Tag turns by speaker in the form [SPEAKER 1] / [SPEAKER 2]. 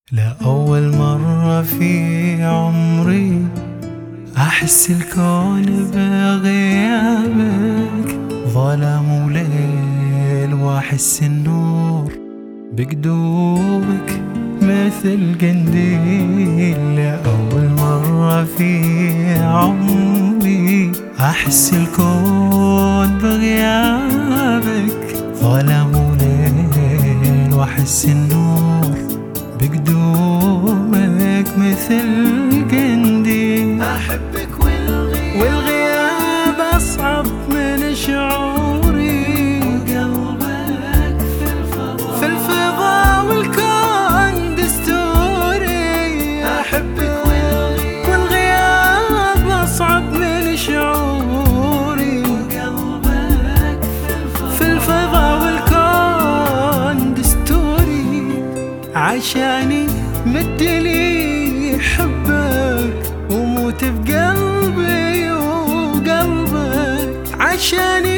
[SPEAKER 1] لأول مرة في عمري أحس الكون بغيابك، ظلام وليل وأحس النور بقدومك مثل قنديل. لأول مرة في عمري أحس الكون بغيابك، ظلام وليل وأحس النور بقدومك مثل قنديل.
[SPEAKER 2] أحبك
[SPEAKER 1] والغياب أصعب من شعوري،
[SPEAKER 2] وقلبك
[SPEAKER 1] في الفضاء والكون دستوري.
[SPEAKER 2] أحبك
[SPEAKER 1] والغياب أصعب من شعوري،
[SPEAKER 2] وقلبك
[SPEAKER 1] في الفضاء والكون دستوري. عشاني مدلي حبك وموت بقلبي وقلبك، عشاني